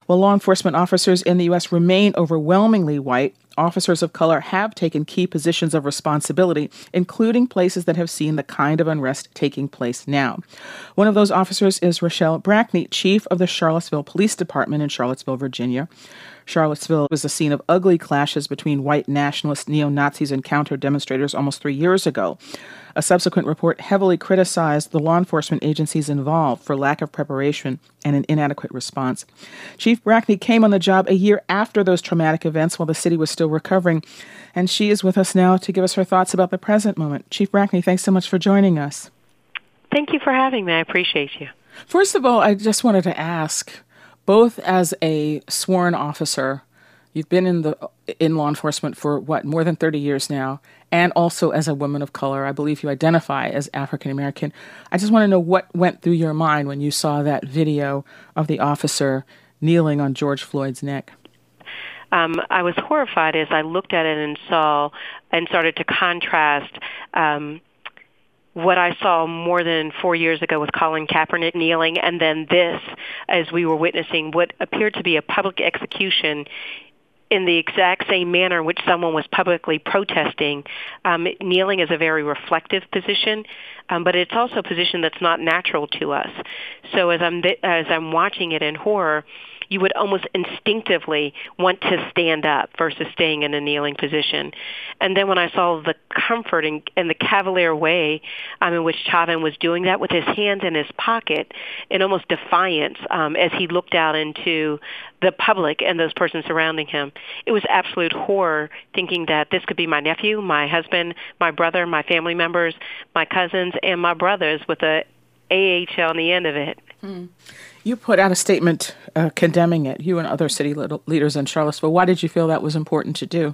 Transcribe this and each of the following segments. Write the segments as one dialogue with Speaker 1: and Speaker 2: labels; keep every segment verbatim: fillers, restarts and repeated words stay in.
Speaker 1: While law enforcement officers in the U S remain overwhelmingly white, officers of color have taken key positions of responsibility, including places that have seen the kind of unrest taking place now. One of those officers is Rochelle Brackney, chief of the Charlottesville Police Department in Charlottesville, Virginia. Charlottesville was the scene of ugly clashes between white nationalist neo-Nazis and counter-demonstrators almost three years ago. A subsequent report heavily criticized the law enforcement agencies involved for lack of preparation and an inadequate response. Chief Brackney came on the job a year after those traumatic events while the city was still recovering, and she is with us now to give us her thoughts about the present moment. Chief Brackney, thanks so much for joining us.
Speaker 2: Thank you for having me. I appreciate you.
Speaker 1: First of all, I just wanted to ask, both as a sworn officer, you've been in the in law enforcement for, what, more than thirty years now, and also as a woman of color. I believe you identify as African American. I just want to know what went through your mind when you saw that video of the officer kneeling on George Floyd's neck.
Speaker 2: Um, I was horrified as I looked at it and saw and started to contrast um, what I saw more than four years ago with Colin Kaepernick kneeling, and then this, as we were witnessing what appeared to be a public execution in the exact same manner in which someone was publicly protesting. Um, kneeling is a very reflective position, um, but it's also a position that's not natural to us. So as I'm th- as I'm watching it in horror, you would almost instinctively want to stand up versus staying in a kneeling position. And then when I saw the comfort and, and the cavalier way um, in which Chauvin was doing that with his hands in his pocket in almost defiance um, as he looked out into the public and those persons surrounding him, it was absolute horror thinking that this could be my nephew, my husband, my brother, my family members, my cousins, and my brothers with a A H on the end of it.
Speaker 1: Hmm. You put out a statement uh, condemning it, you and other city leaders in Charlottesville. Why did you feel that was important to do?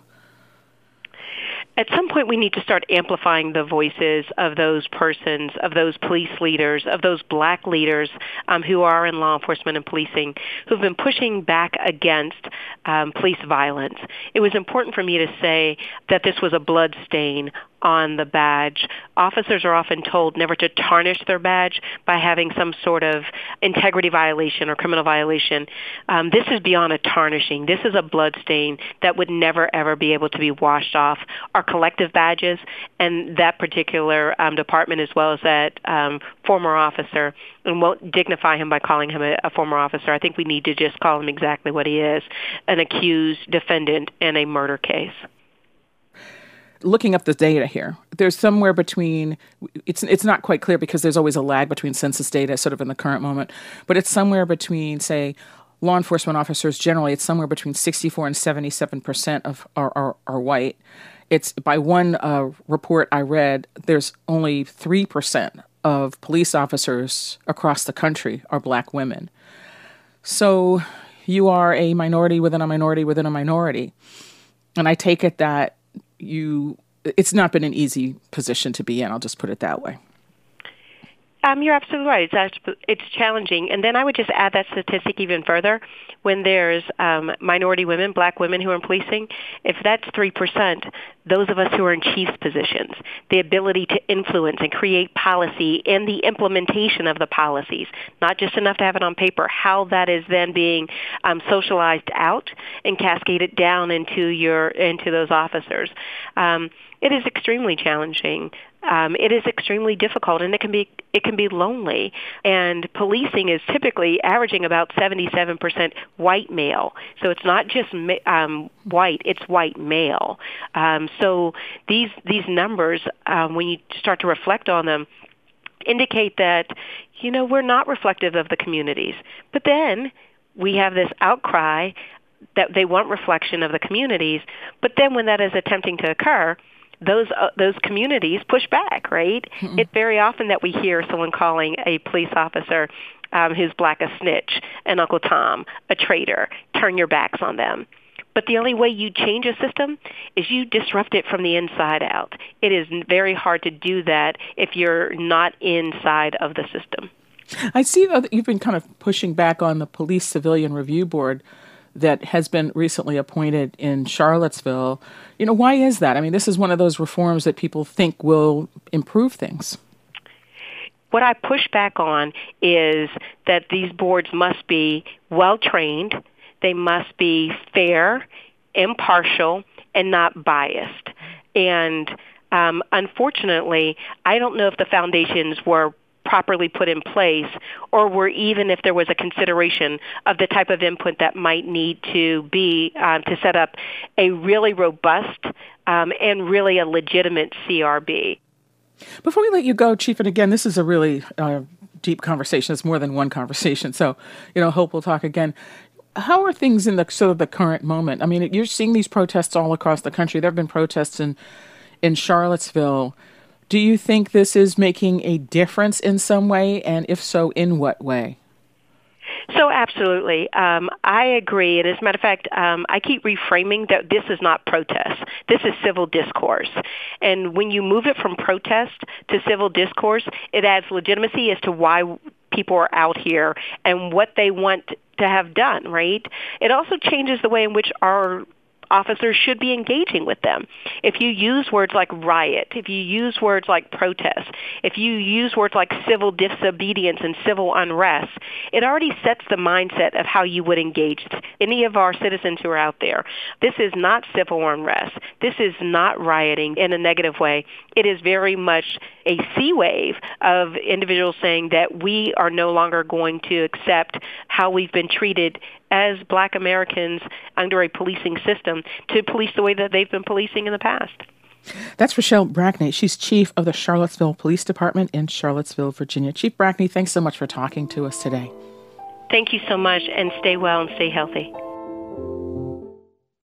Speaker 2: At some point, we need to start amplifying the voices of those persons, of those police leaders, of those black leaders um, who are in law enforcement and policing, who've been pushing back against um, police violence. It was important for me to say that this was a blood stain on the badge. Officers are often told never to tarnish their badge by having some sort of integrity violation or criminal violation. Um, this is beyond a tarnishing. This is a blood stain that would never, ever be able to be washed off our collective badges and that particular um, department as well as that um, former officer, and won't dignify him by calling him a, a former officer. I think we need to just call him exactly what he is, an accused defendant in a murder case.
Speaker 1: Looking up the data here, there's somewhere between, it's it's not quite clear because there's always a lag between census data sort of in the current moment, but it's somewhere between, say, law enforcement officers generally, it's somewhere between sixty-four and seventy-seven percent of are, are, are white. It's by one uh, report I read, there's only three percent of police officers across the country are black women. So you are a minority within a minority within a minority. And I take it that you, it's not been an easy position to be in. I'll just put it that way.
Speaker 2: Um, you're absolutely right. It's, it's challenging. And then I would just add that statistic even further. When there's um, minority women, black women who are in policing, if that's three percent, those of us who are in chiefs positions, the ability to influence and create policy and the implementation of the policies, not just enough to have it on paper, how that is then being um, socialized out and cascaded down into your into those officers. Um, it is extremely challenging. Um, it is extremely difficult, and it can be it can be lonely. And policing is typically averaging about seventy-seven percent white male. So it's not just um, white; it's white male. Um, so these these numbers, um, when you start to reflect on them, indicate that you know we're not reflective of the communities. But then we have this outcry that they want reflection of the communities. But then when that is attempting to occur, those uh, those communities push back, right? Mm-hmm. It's very often that we hear someone calling a police officer um, who's black a snitch, an Uncle Tom, a traitor, turn your backs on them. But the only way you change a system is you disrupt it from the inside out. It is very hard to do that if you're not inside of the system.
Speaker 1: I see that you've been kind of pushing back on the Police Civilian Review Board that has been recently appointed in Charlottesville. You know, why is that? I mean, this is one of those reforms that people think will improve things.
Speaker 2: What I push back on is that these boards must be well-trained. They must be fair, impartial, and not biased. And um, unfortunately, I don't know if the foundations were properly put in place, or were even if there was a consideration of the type of input that might need to be um, to set up a really robust um, and really a legitimate C R B.
Speaker 1: Before we let you go, Chief, and again, this is a really uh, deep conversation. It's more than one conversation. So, you know, hope we'll talk again. How are things in the sort of the current moment? I mean, you're seeing these protests all across the country. There have been protests in in Charlottesville. Do you think this is making a difference in some way? And if so, in what way?
Speaker 2: So absolutely. Um, I agree. And as a matter of fact, um, I keep reframing that this is not protest. This is civil discourse. And when you move it from protest to civil discourse, it adds legitimacy as to why people are out here and what they want to have done, right? It also changes the way in which our officers should be engaging with them. If you use words like riot, if you use words like protest, if you use words like civil disobedience and civil unrest, it already sets the mindset of how you would engage any of our citizens who are out there. This is not civil unrest. This is not rioting in a negative way. It is very much a sea wave of individuals saying that we are no longer going to accept how we've been treated as Black Americans under a policing system to police the way that they've been policing in the past.
Speaker 1: That's Rochelle Brackney. She's chief of the Charlottesville Police Department in Charlottesville, Virginia. Chief Brackney, thanks so much for talking to us today.
Speaker 2: Thank you so much, and stay well and stay healthy.